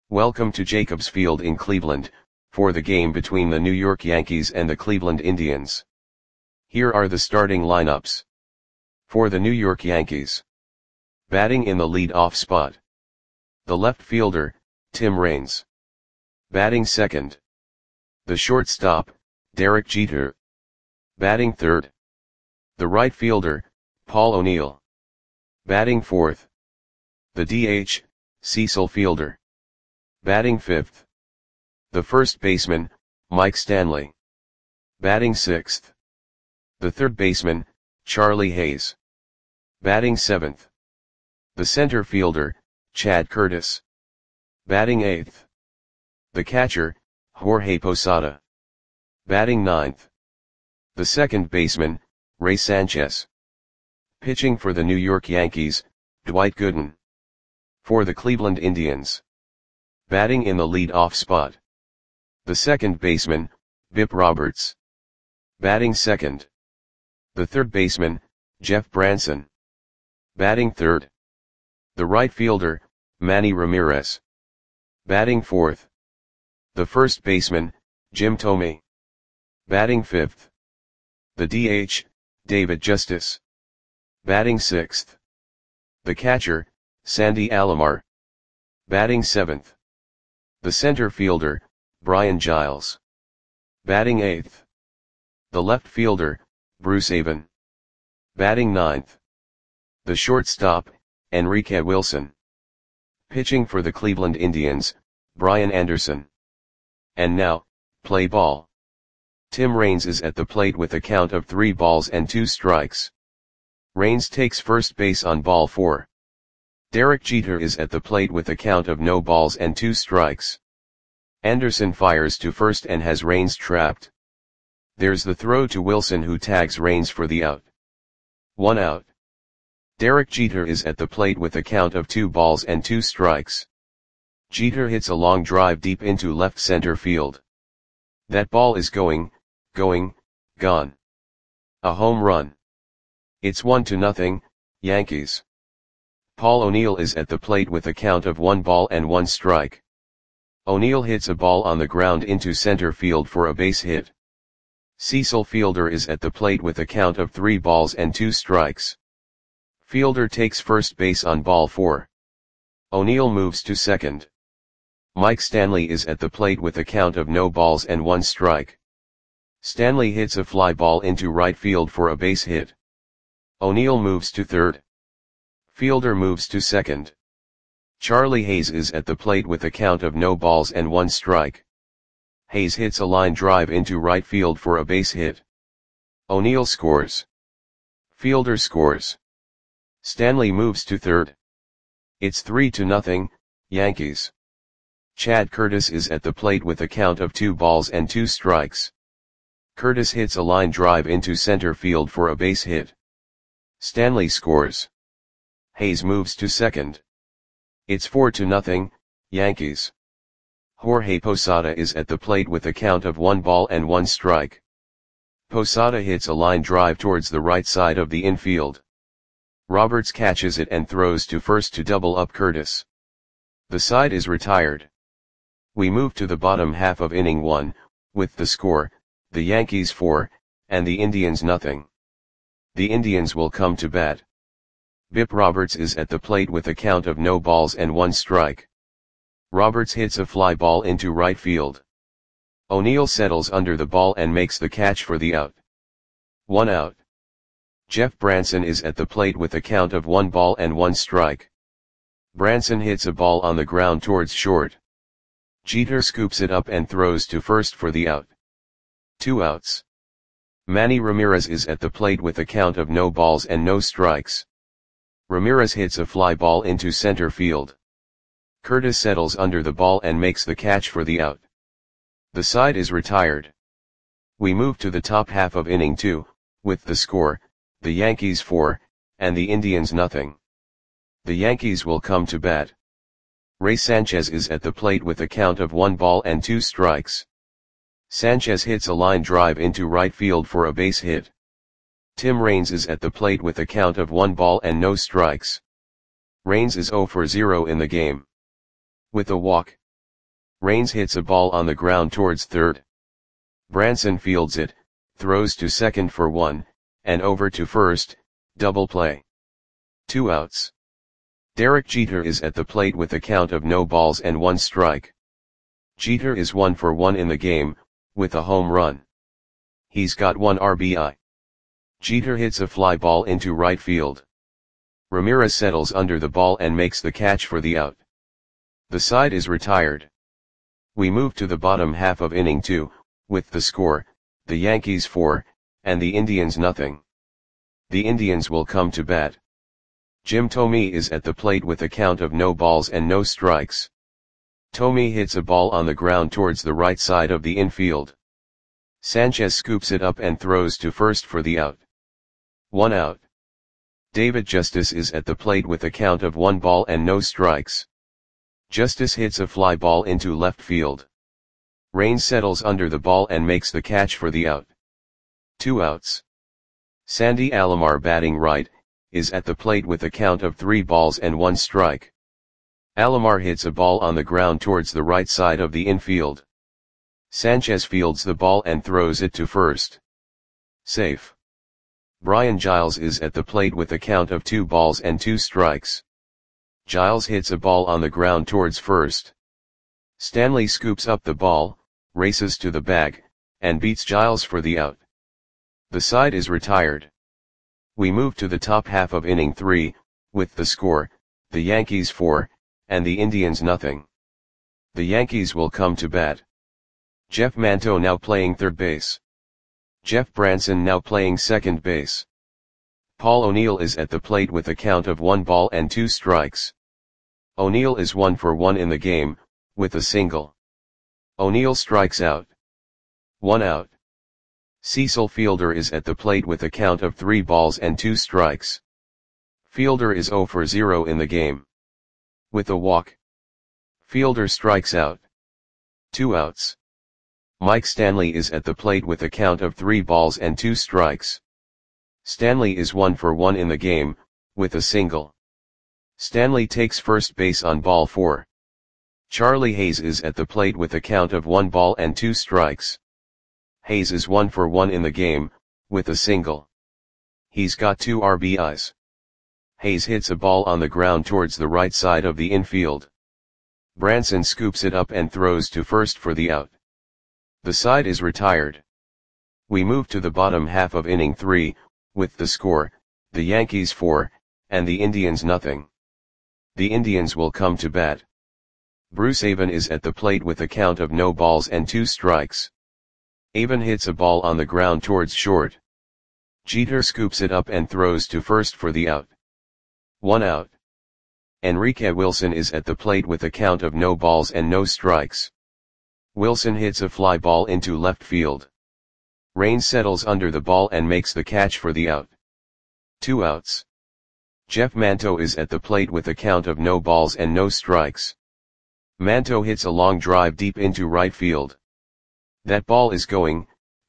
Welcome to Jacobs Field in Cleveland, for the game between the New York Yankees and the Cleveland Indians. Here are the starting lineups. For the New York Yankees. Batting in the lead-off spot. The left fielder, Tim Raines. Batting second. The shortstop, Derek Jeter. Batting third. The right fielder, Paul O'Neill. Batting fourth. The DH, Cecil Fielder. Batting fifth. The first baseman, Mike Stanley. Batting sixth. The third baseman, Charlie Hayes. Batting seventh. The center fielder, Chad Curtis. Batting eighth. The catcher, Jorge Posada. Batting ninth. The second baseman, Ray Sanchez. Pitching for the New York Yankees, Dwight Gooden. For the Cleveland Indians. Batting in the lead-off spot. The second baseman, Bip Roberts. Batting second. The third baseman, Jeff Branson. Batting third. The right fielder, Manny Ramirez. Batting fourth. The first baseman, Jim Thome. Batting fifth. The DH, David Justice. Batting sixth. The catcher, Sandy Alomar. Batting seventh. The center fielder, Brian Giles. Batting eighth. The left fielder, Bruce Avon. Batting ninth. The shortstop, Enrique Wilson. Pitching for the Cleveland Indians, Brian Anderson. And now, play ball. Tim Raines is at the plate with a count of 3 balls and 2 strikes. Raines takes first base on ball 4. Derek Jeter is at the plate with a count of no balls and 2 strikes. Anderson fires to first and has Raines trapped. There's the throw to Wilson, who tags Raines for the out. 1 out. Derek Jeter is at the plate with a count of 2 balls and 2 strikes. Jeter hits a long drive deep into left center field. That ball is gone. A home run. It's 1-0, Yankees. Paul O'Neill is at the plate with a count of 1 ball and 1 strike. O'Neill hits a ball on the ground into center field for a base hit. Cecil Fielder is at the plate with a count of 3 balls and 2 strikes. Fielder takes first base on ball 4. O'Neill moves to second. Mike Stanley is at the plate with a count of no balls and 1 strike. Stanley hits a fly ball into right field for a base hit. O'Neill moves to third. Fielder moves to second. Charlie Hayes is at the plate with a count of no balls and 1 strike. Hayes hits a line drive into right field for a base hit. O'Neill scores. Fielder scores. Stanley moves to third. It's 3-0, Yankees. Chad Curtis is at the plate with a count of 2 balls and 2 strikes. Curtis hits a line drive into center field for a base hit. Stanley scores. Hayes moves to second. It's 4-0, Yankees. Jorge Posada is at the plate with a count of 1 ball and 1 strike. Posada hits a line drive towards the right side of the infield. Roberts catches it and throws to first to double up Curtis. The side is retired. We move to the bottom half of inning 1, with the score, the Yankees 4, and the Indians 0. The Indians will come to bat. Bip Roberts is at the plate with a count of no balls and 1 strike. Roberts hits a fly ball into right field. O'Neill settles under the ball and makes the catch for the out. 1 out. Jeff Branson is at the plate with a count of 1 ball and 1 strike. Branson hits a ball on the ground towards short. Jeter scoops it up and throws to first for the out. 2 outs. Manny Ramirez is at the plate with a count of no balls and no strikes. Ramirez hits a fly ball into center field. Curtis settles under the ball and makes the catch for the out. The side is retired. We move to the top half of inning 2, with the score, the Yankees 4, and the Indians 0. The Yankees will come to bat. Ray Sanchez is at the plate with a count of 1 ball and 2 strikes. Sanchez hits a line drive into right field for a base hit. Tim Raines is at the plate with a count of 1 ball and no strikes. Raines is 0 for 0 in the game. With a walk, Raines hits a ball on the ground towards third. Branson fields it, throws to second for 1, and over to first, double play. 2 outs. Derek Jeter is at the plate with a count of no balls and 1 strike. Jeter is 1 for 1 in the game, with a home run. He's got 1 RBI. Jeter hits a fly ball into right field. Ramirez settles under the ball and makes the catch for the out. The side is retired. We move to the bottom half of inning 2, with the score, the Yankees 4, and the Indians nothing. The Indians will come to bat. Jim Thome is at the plate with a count of no balls and no strikes. Thome hits a ball on the ground towards the right side of the infield. Sanchez scoops it up and throws to first for the out. 1 out. David Justice is at the plate with a count of 1 ball and no strikes. Justice hits a fly ball into left field. Raines settles under the ball and makes the catch for the out. 2 outs. Sandy Alomar, batting right, is at the plate with a count of 3 balls and 1 strike. Alomar hits a ball on the ground towards the right side of the infield. Sanchez fields the ball and throws it to first. Safe. Brian Giles is at the plate with a count of 2 balls and 2 strikes. Giles hits a ball on the ground towards first. Stanley scoops up the ball, races to the bag, and beats Giles for the out. The side is retired. We move to the top half of inning 3, with the score, the Yankees 4, and the Indians nothing. The Yankees will come to bat. Jeff Manto now playing third base. Jeff Branson now playing second base. Paul O'Neill is at the plate with a count of 1 ball and 2 strikes. O'Neill is 1 for 1 in the game, with a single. O'Neill strikes out. 1 out. Cecil Fielder is at the plate with a count of 3 balls and 2 strikes. Fielder is 0 for 0 in the game. With a walk. Fielder strikes out. 2 outs. Mike Stanley is at the plate with a count of 3 balls and 2 strikes. Stanley is 1 for 1 in the game, with a single. Stanley takes first base on ball 4. Charlie Hayes is at the plate with a count of 1 ball and 2 strikes. Hayes is 1 for 1 in the game, with a single. He's got 2 RBIs. Hayes hits a ball on the ground towards the right side of the infield. Branson scoops it up and throws to first for the out. The side is retired. We move to the bottom half of inning 3, with the score, the Yankees 4, and the Indians nothing. The Indians will come to bat. Bruce Avon is at the plate with a count of no balls and 2 strikes. Avon hits a ball on the ground towards short. Jeter scoops it up and throws to first for the out. 1 out. Enrique Wilson is at the plate with a count of no balls and no strikes. Wilson hits a fly ball into left field. Raines settles under the ball and makes the catch for the out. 2 outs. Jeff Manto is at the plate with a count of no balls and no strikes. Manto hits a long drive deep into right field. That ball is gone.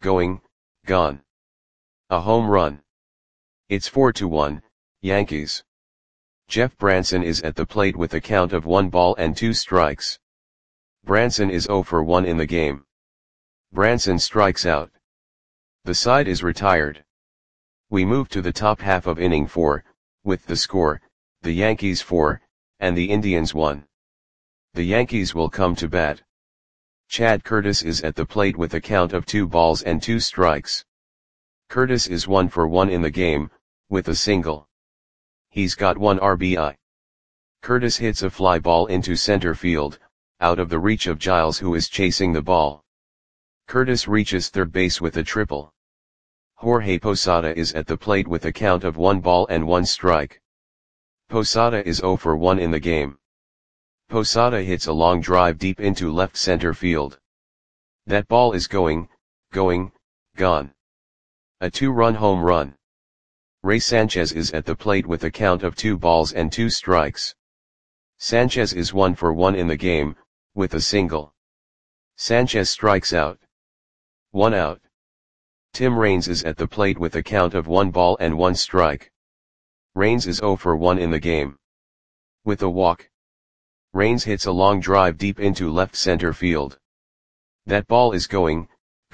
A home run. It's 4-1, Yankees. Jeff Branson is at the plate with a count of 1 ball and 2 strikes. Branson is 0 for 1 in the game. Branson strikes out. The side is retired. We move to the top half of inning 4, with the score, the Yankees 4, and the Indians 1. The Yankees will come to bat. Chad Curtis is at the plate with a count of 2 balls and 2 strikes. Curtis is 1 for 1 in the game, with a single. He's got 1 RBI. Curtis hits a fly ball into center field, out of the reach of Giles, who is chasing the ball. Curtis reaches third base with a triple. Jorge Posada is at the plate with a count of 1 ball and 1 strike. Posada is 0 for 1 in the game. Posada hits a long drive deep into left center field. That ball is gone. A 2-run home run. Ray Sanchez is at the plate with a count of 2 balls and 2 strikes. Sanchez is 1 for 1 in the game, with a single. Sanchez strikes out. 1 out. Tim Raines is at the plate with a count of 1 ball and 1 strike. Raines is 0 for 1 in the game. With a walk. Raines hits a long drive deep into left center field. That ball is gone.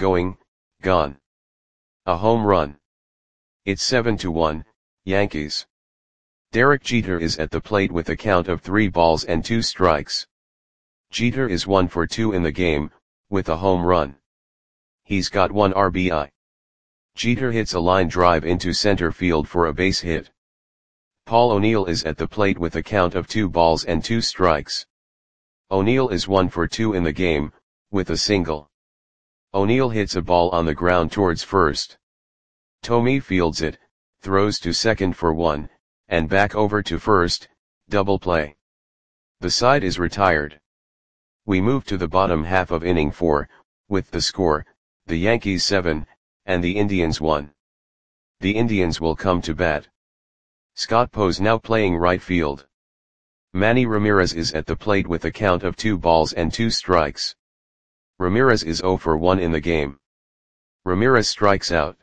A home run. It's 7-1, Yankees. Derek Jeter is at the plate with a count of 3 balls and 2 strikes. Jeter is 1 for 2 in the game, with a home run. He's got 1 RBI. Jeter hits a line drive into center field for a base hit. Paul O'Neill is at the plate with a count of 2 balls and 2 strikes. O'Neill is 1 for 2 in the game, with a single. O'Neill hits a ball on the ground towards first. Thome fields it, throws to second for 1, and back over to first, double play. The side is retired. We move to the bottom half of inning 4, with the score, the Yankees 7, and the Indians 1. The Indians will come to bat. Scott Pose now playing right field. Manny Ramirez is at the plate with a count of 2 balls and 2 strikes. Ramirez is 0 for 1 in the game. Ramirez strikes out.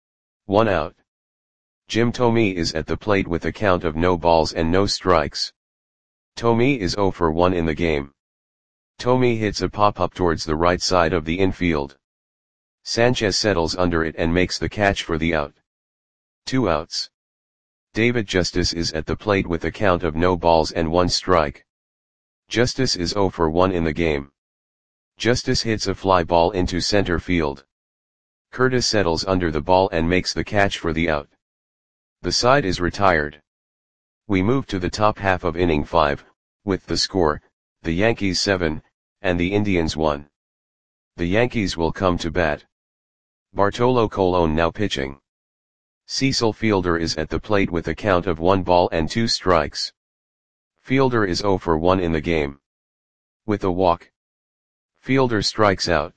1 out. Jim Thome is at the plate with a count of no balls and no strikes. Thome is 0 for 1 in the game. Thome hits a pop-up towards the right side of the infield. Sanchez settles under it and makes the catch for the out. 2 outs. David Justice is at the plate with a count of no balls and 1 strike. Justice is 0 for 1 in the game. Justice hits a fly ball into center field. Curtis settles under the ball and makes the catch for the out. The side is retired. We move to the top half of inning 5, with the score, the Yankees 7, and the Indians 1. The Yankees will come to bat. Bartolo Colon now pitching. Cecil Fielder is at the plate with a count of 1 ball and 2 strikes. Fielder is 0 for 1 in the game. With a walk. Fielder strikes out.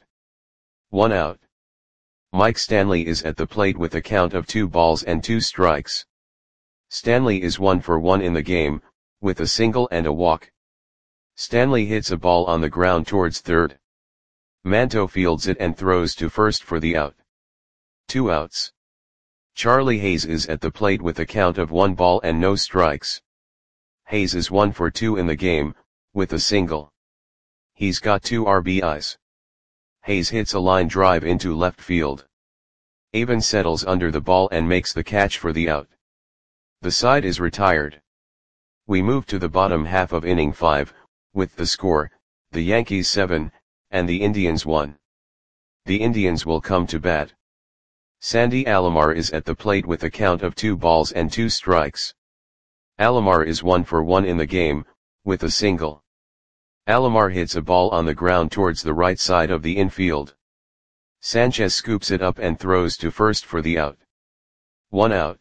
1 out. Mike Stanley is at the plate with a count of 2 balls and 2 strikes. Stanley is 1 for 1 in the game, with a single and a walk. Stanley hits a ball on the ground towards third. Manto fields it and throws to first for the out. 2 outs. Charlie Hayes is at the plate with a count of 1 ball and no strikes. Hayes is 1 for 2 in the game, with a single. He's got 2 RBIs. Hayes hits a line drive into left field. Avon settles under the ball and makes the catch for the out. The side is retired. We move to the bottom half of inning 5, with the score, the Yankees 7, and the Indians 1. The Indians will come to bat. Sandy Alomar is at the plate with a count of 2 balls and 2 strikes. Alomar is 1 for 1 in the game, with a single. Alomar hits a ball on the ground towards the right side of the infield. Sanchez scoops it up and throws to first for the out. 1 out.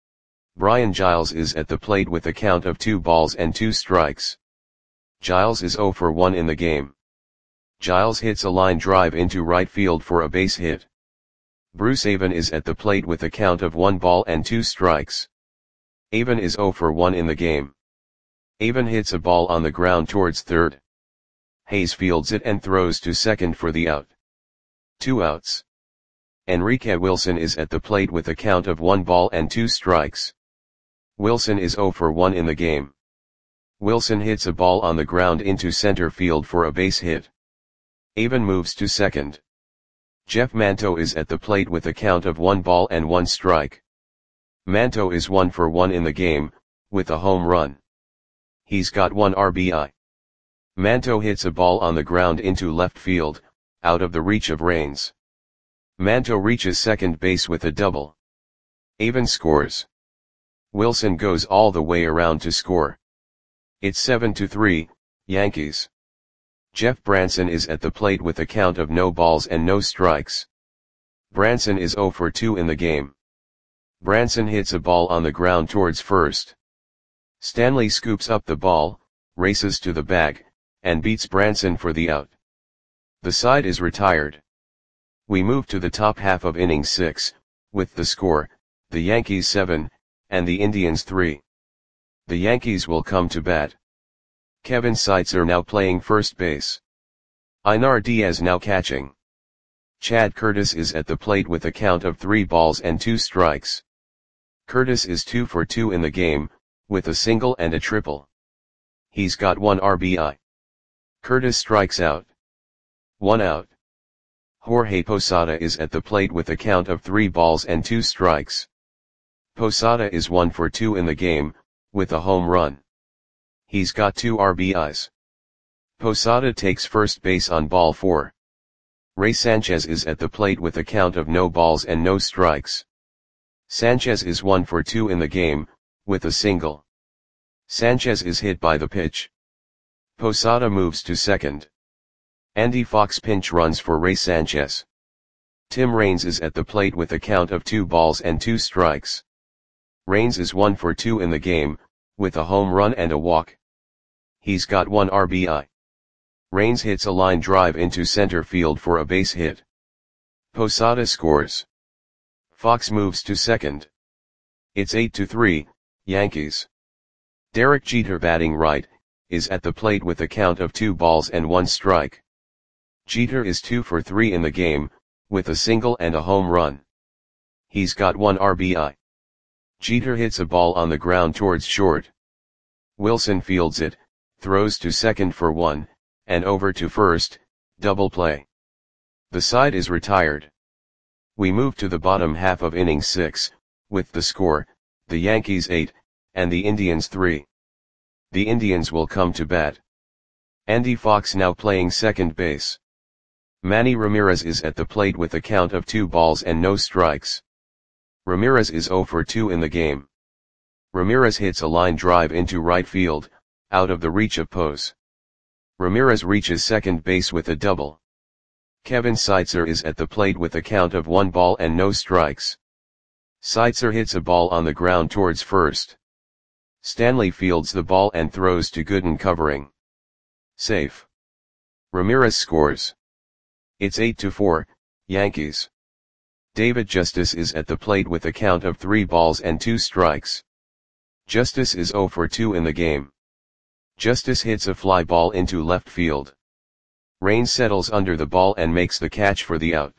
Brian Giles is at the plate with a count of 2 balls and 2 strikes. Giles is 0 for 1 in the game. Giles hits a line drive into right field for a base hit. Bruce Avon is at the plate with a count of 1 ball and 2 strikes. Avon is 0 for 1 in the game. Avon hits a ball on the ground towards third. Hayes fields it and throws to second for the out. 2 outs. Enrique Wilson is at the plate with a count of 1 ball and 2 strikes. Wilson is 0 for 1 in the game. Wilson hits a ball on the ground into center field for a base hit. Avon moves to second. Jeff Manto is at the plate with a count of 1 ball and 1 strike. Manto is 1 for 1 in the game, with a home run. He's got 1 RBI. Manto hits a ball on the ground into left field, out of the reach of Raines. Manto reaches second base with a double. Avon scores. Wilson goes all the way around to score. It's 7-3, Yankees. Jeff Branson is at the plate with a count of no balls and no strikes. Branson is 0 for 2 in the game. Branson hits a ball on the ground towards first. Stanley scoops up the ball, races to the bag, and beats Branson for the out. The side is retired. We move to the top half of inning 6, with the score, the Yankees 7, and the Indians 3. The Yankees will come to bat. Kevin Seitzer now playing first base. Einar Diaz now catching. Chad Curtis is at the plate with a count of 3 balls and 2 strikes. Curtis is 2 for 2 in the game, with a single and a triple. He's got 1 RBI. Curtis strikes out. 1 out. Jorge Posada is at the plate with a count of 3 balls and 2 strikes. Posada is 1 for 2 in the game, with a home run. He's got 2 RBIs. Posada takes first base on ball 4. Ray Sanchez is at the plate with a count of no balls and no strikes. Sanchez is 1 for 2 in the game, with a single. Sanchez is hit by the pitch. Posada moves to second. Andy Fox pinch runs for Ray Sanchez. Tim Raines is at the plate with a count of 2 balls and 2 strikes. Raines is 1 for 2 in the game, with a home run and a walk. He's got 1 RBI. Raines hits a line drive into center field for a base hit. Posada scores. Fox moves to second. It's 8-3, Yankees. Derek Jeter, batting right, is at the plate with a count of 2 balls and 1 strike. Jeter is 2 for 3 in the game, with a single and a home run. He's got 1 RBI. Jeter hits a ball on the ground towards short. Wilson fields it, throws to second for 1, and over to first, double play. The side is retired. We move to the bottom half of inning 6, with the score, the Yankees 8, and the Indians 3. The Indians will come to bat. Andy Fox now playing second base. Manny Ramirez is at the plate with a count of 2 balls and no strikes. Ramirez is 0 for 2 in the game. Ramirez hits a line drive into right field, out of the reach of Pose. Ramirez reaches second base with a double. Kevin Seitzer is at the plate with a count of 1 ball and no strikes. Seitzer hits a ball on the ground towards first. Stanley fields the ball and throws to Gooden covering. Safe. Ramirez scores. It's 8-4, Yankees. David Justice is at the plate with a count of 3 balls and 2 strikes. Justice is 0 for 2 in the game. Justice hits a fly ball into left field. Raines settles under the ball and makes the catch for the out.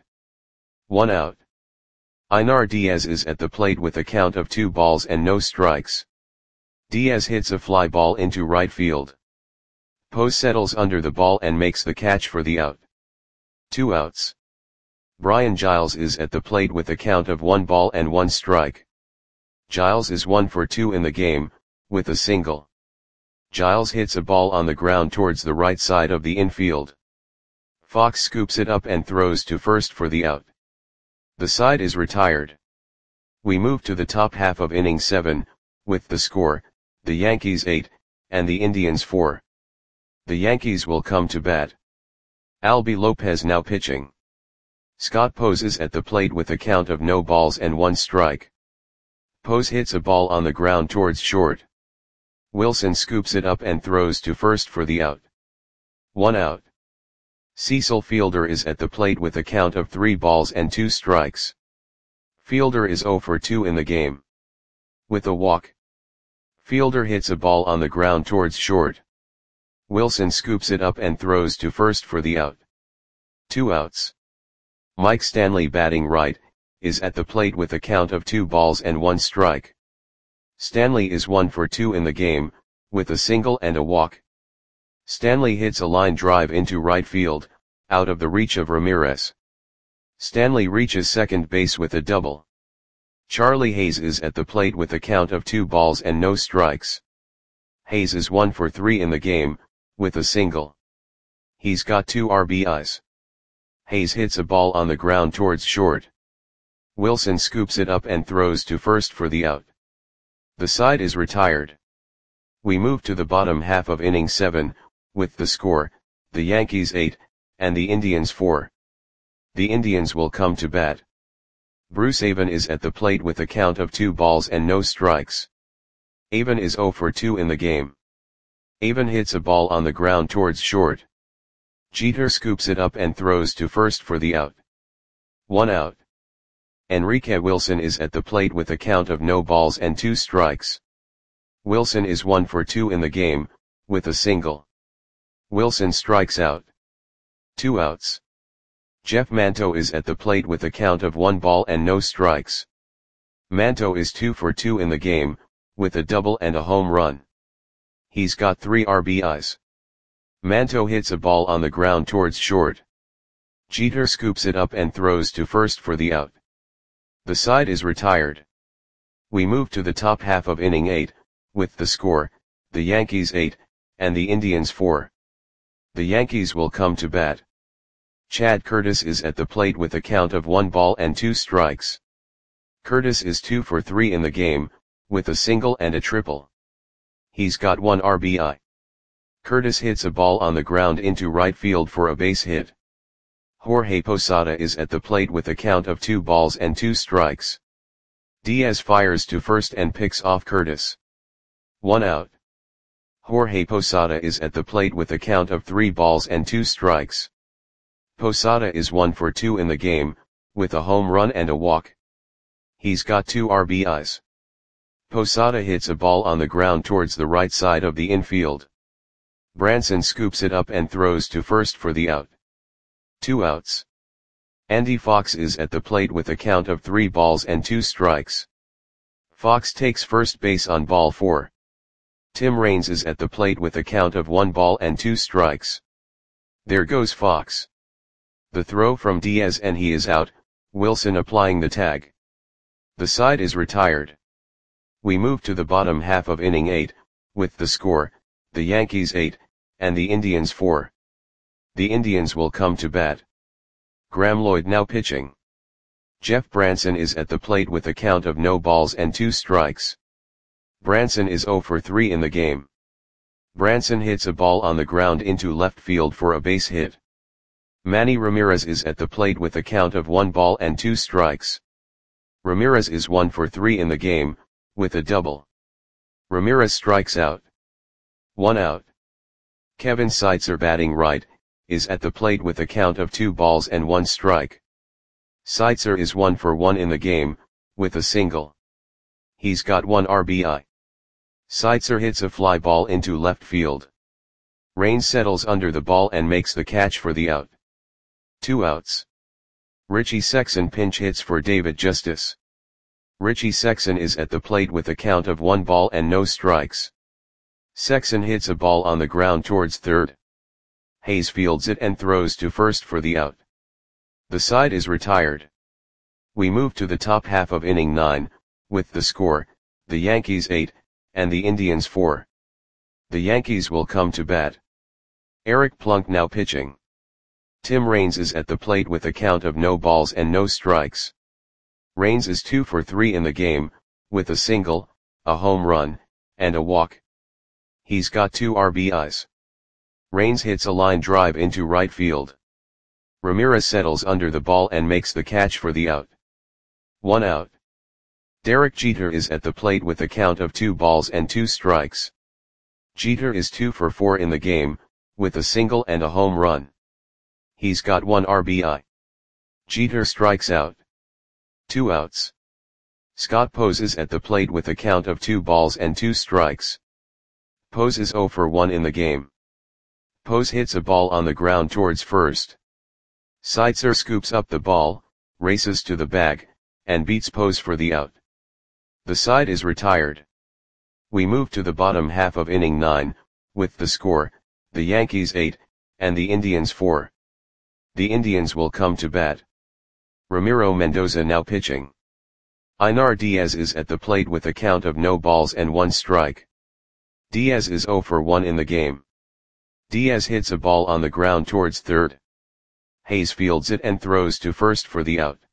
1 out. Einar Diaz is at the plate with a count of 2 balls and no strikes. Diaz hits a fly ball into right field. Pose settles under the ball and makes the catch for the out. 2 outs. Brian Giles is at the plate with a count of 1 ball and 1 strike. Giles is 1 for 2 in the game, with a single. Giles hits a ball on the ground towards the right side of the infield. Fox scoops it up and throws to first for the out. The side is retired. We move to the top half of inning 7, with the score, the Yankees 8, and the Indians 4. The Yankees will come to bat. Albie Lopez now pitching. Scott Pose is at the plate with a count of no balls and 1 strike. Pose hits a ball on the ground towards short. Wilson scoops it up and throws to first for the out. 1 out. Cecil Fielder is at the plate with a count of 3 balls and 2 strikes. Fielder is 0 for 2 in the game. With a walk. Fielder hits a ball on the ground towards short. Wilson scoops it up and throws to first for the out. 2 outs. Mike Stanley, batting right, is at the plate with a count of 2 balls and 1 strike. Stanley is 1 for 2 in the game, with a single and a walk. Stanley hits a line drive into right field, out of the reach of Ramirez. Stanley reaches second base with a double. Charlie Hayes is at the plate with a count of 2 balls and no strikes. Hayes is 1 for 3 in the game, with a single. He's got 2 RBIs. Hayes hits a ball on the ground towards short. Wilson scoops it up and throws to first for the out. The side is retired. We move to the bottom half of inning 7, with the score, the Yankees 8, and the Indians 4. The Indians will come to bat. Bruce Avon is at the plate with a count of 2 balls and no strikes. Avon is 0 for 2 in the game. Avon hits a ball on the ground towards short. Jeter scoops it up and throws to first for the out. 1 out. Enrique Wilson is at the plate with a count of no balls and 2 strikes. Wilson is 1 for 2 in the game, with a single. Wilson strikes out. 2 outs. Jeff Manto is at the plate with a count of 1 ball and no strikes. Manto is 2 for 2 in the game, with a double and a home run. He's got 3 RBIs. Manto hits a ball on the ground towards short. Jeter scoops it up and throws to first for the out. The side is retired. We move to the top half of inning 8, with the score, the Yankees 8, and the Indians 4. The Yankees will come to bat. Chad Curtis is at the plate with a count of 1 ball and 2 strikes. Curtis is 2 for 3 in the game, with a single and a triple. He's got 1 RBI. Curtis hits a ball on the ground into right field for a base hit. Jorge Posada is at the plate with a count of 2 balls and 2 strikes. Diaz fires to first and picks off Curtis. 1 out. Jorge Posada is at the plate with a count of 3 balls and 2 strikes. Posada is 1 for 2 in the game, with a home run and a walk. He's got 2 RBIs. Posada hits a ball on the ground towards the right side of the infield. Branson scoops it up and throws to first for the out. 2 outs. Andy Fox is at the plate with a count of 3 balls and 2 strikes. Fox takes first base on ball 4. Tim Raines is at the plate with a count of 1 ball and 2 strikes. There goes Fox. The throw from Diaz and he is out, Wilson applying the tag. The side is retired. We move to the bottom half of inning 8, with the score, the Yankees 8, and the Indians 4. The Indians will come to bat. Graeme Lloyd now pitching. Jeff Branson is at the plate with a count of no balls and 2 strikes. Branson is 0 for 3 in the game. Branson hits a ball on the ground into left field for a base hit. Manny Ramirez is at the plate with a count of 1 ball and 2 strikes. Ramirez is 1 for 3 in the game, with a double. Ramirez strikes out. 1 out. Kevin Seitzer batting right, is at the plate with a count of 2 balls and 1 strike. Seitzer is 1 for 1 in the game, with a single. He's got 1 RBI. Seitzer hits a fly ball into left field. Raines settles under the ball and makes the catch for the out. 2 outs. Richie Sexson pinch hits for David Justice. Richie Sexson is at the plate with a count of 1 ball and no strikes. Sexson hits a ball on the ground towards third. Hayes fields it and throws to first for the out. The side is retired. We move to the top half of inning 9, with the score, the Yankees 8, and the Indians 4. The Yankees will come to bat. Eric Plunk now pitching. Tim Raines is at the plate with a count of no balls and no strikes. Raines is 2 for 3 in the game, with a single, a home run, and a walk. He's got 2 RBIs. Raines hits a line drive into right field. Ramirez settles under the ball and makes the catch for the out. 1 out. Derek Jeter is at the plate with a count of 2 balls and 2 strikes. Jeter is 2 for 4 in the game, with a single and a home run. He's got 1 RBI. Jeter strikes out. 2 outs. Scott Pose is at the plate with a count of 2 balls and 2 strikes. Pose is 0 for 1 in the game. Pose hits a ball on the ground towards first. Seitzer scoops up the ball, races to the bag, and beats Pose for the out. The side is retired. We move to the bottom half of inning 9, with the score, the Yankees 8, and the Indians 4. The Indians will come to bat. Ramiro Mendoza now pitching. Einar Diaz is at the plate with a count of no balls and 1 strike. Diaz is 0 for 1 in the game. Diaz hits a ball on the ground towards third. Hayes fields it and throws to first for the out.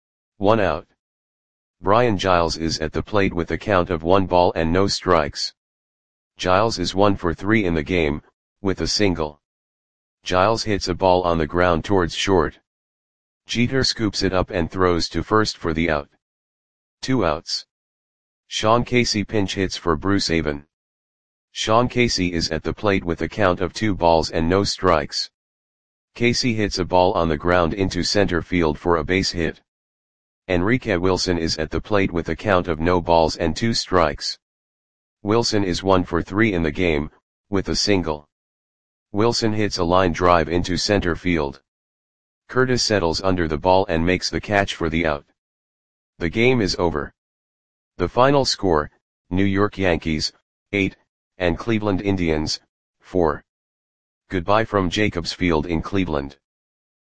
1 out. Brian Giles is at the plate with a count of 1 ball and no strikes. Giles is 1 for 3 in the game, with a single. Giles hits a ball on the ground towards short. Jeter scoops it up and throws to first for the out. 2 outs. Sean Casey pinch hits for Bruce Avon. Sean Casey is at the plate with a count of 2 balls and no strikes. Casey hits a ball on the ground into center field for a base hit. Enrique Wilson is at the plate with a count of no balls and 2 strikes. Wilson is 1 for 3 in the game, with a single. Wilson hits a line drive into center field. Curtis settles under the ball and makes the catch for the out. The game is over. The final score, New York Yankees, 8, and Cleveland Indians, 4. Goodbye from Jacobs Field in Cleveland.